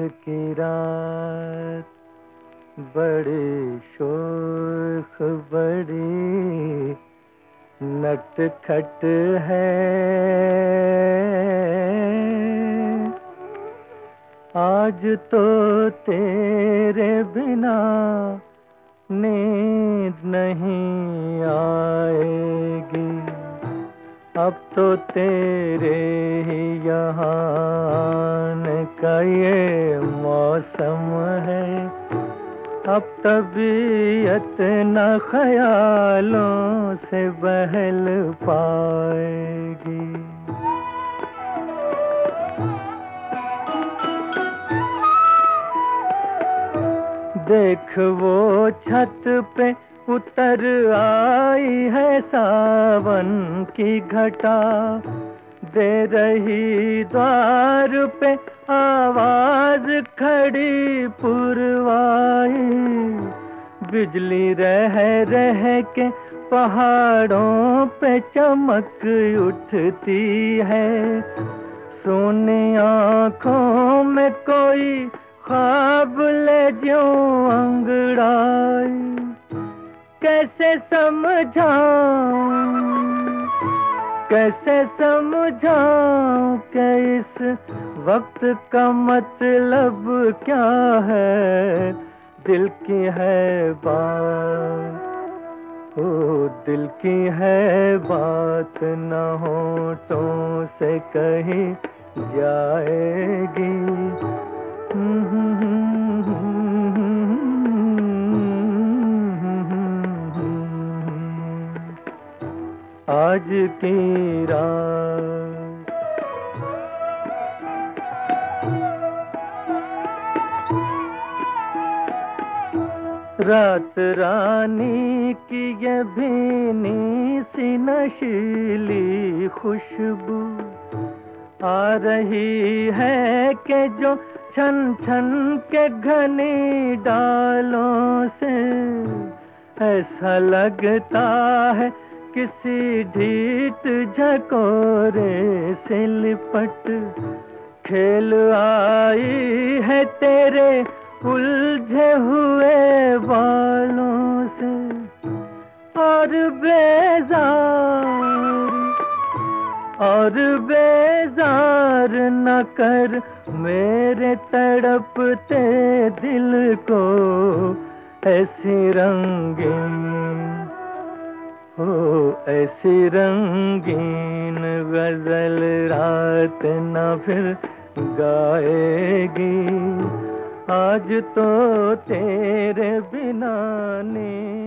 की रात बड़ी शोख बड़ी नटखट है। आज तो तेरे बिना नींद नहीं आएगी। अब तो तेरे ही यहाँ आने का ये मौसम है। अब तबीयत न ख्यालों से बहल पाएगी। देख वो छत पे उतर आई है सावन की घटा, दे रही द्वार पे आवाज खड़ी पुरवाई। बिजली रह रह के पहाड़ों पे चमक उठती है। सोनी आँखों में कोई ख्वाब ले ज्यों अंगड़ाई। कैसे समझाऊं कि इस वक्त का मतलब क्या है। दिल की है बात, ओ दिल की है बात, न होठों से कही जाएगी। आज की रात रानी की ये भीनी सी नशीली खुशबू आ रही है कि जो छन छन के घनी डालों से। ऐसा लगता है किसी ढीठ झकोरे से लिपट खेल आई है तेरे उलझे हुए बालों से। और बेजार न कर मेरे तड़पते दिल को ऐसी रंगीन, हो ऐसी रंगीन गजल रात न फिर गाएगी। आज तो तेरे बिना नींद